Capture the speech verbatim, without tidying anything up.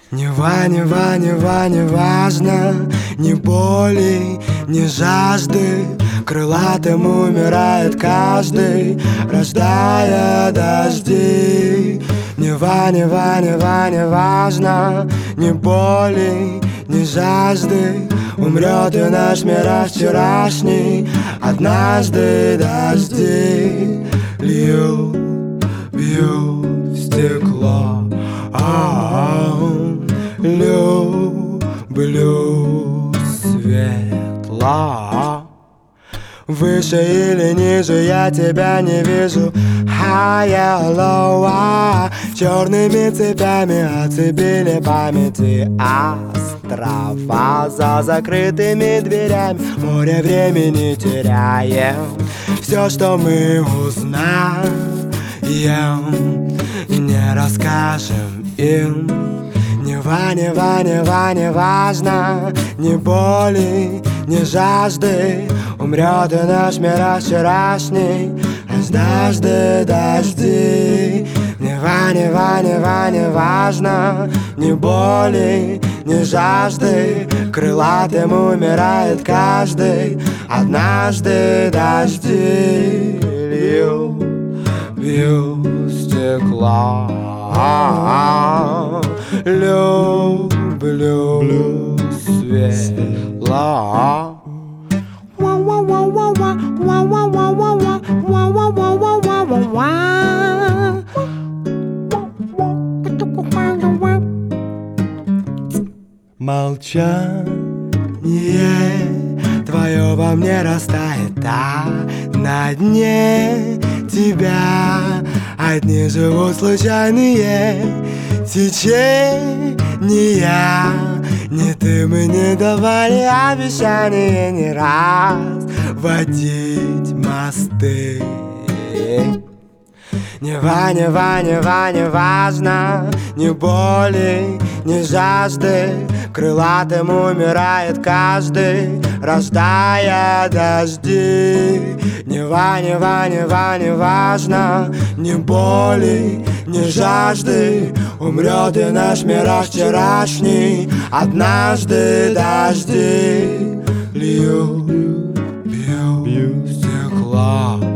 Нева, нева, нева, не важно, ни боли, ни жажды. Крылатым умирает каждый, рождая дожди. Нева, нева, нева, не важно, ни боли, ни жажды. Умрет и наш мир вчерашний, однажды дожди льют, бьют в стекло. Люблю светло. Выше или ниже я тебя не вижу. Хай-лоу, черными цепями оцепили памяти острова. За закрытыми дверями море времени теряем. Все, что мы узнаем, не расскажем им. Нева, нева, нева, не важно, ни боли, ни жажды. Умрет и наш мир вчерашний, однажды дожди. Нева, нева, нева, не важно, ни боли, ни жажды. Крылатым умирает каждый, однажды дожди льют, бьют стекло. Люблю светло. Молчание твое во мне растает, а на дне тебя одни живут случайные течения. Ни ты мы не давали обещания не раз водить мосты. Нева, нева, нева, не важно, ни боли, ни жажды. Крылатым умирает каждый, рождая дожди. Нева, нева, нева, не важно, ни боли, ни жажды. Умрет и наш мир вчерашний, однажды дожди льют, бьют стекло.